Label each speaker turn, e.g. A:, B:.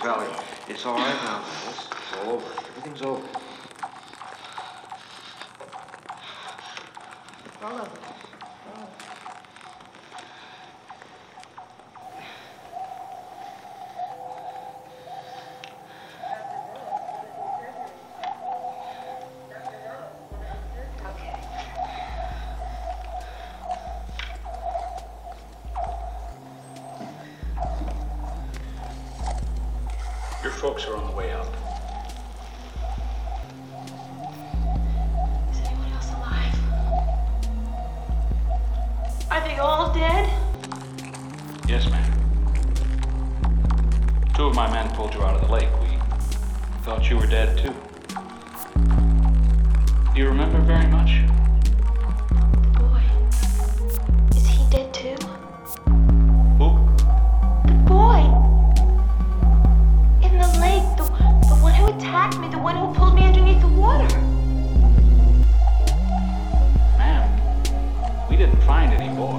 A: Valley. It's all right now, Alice. It's all over. Everything's over.
B: All over.
C: Your folks are on the way out.
B: Is anyone else alive? Are they all dead?
C: Yes, ma'am. 2 of my men pulled you out of the lake. We thought you were dead, too. Do you remember very much?
B: The boy. Is he dead too?
C: Who?
B: The boy! In the lake, the one who attacked me, the one who pulled me underneath the water.
C: Ma'am, we didn't find any boy.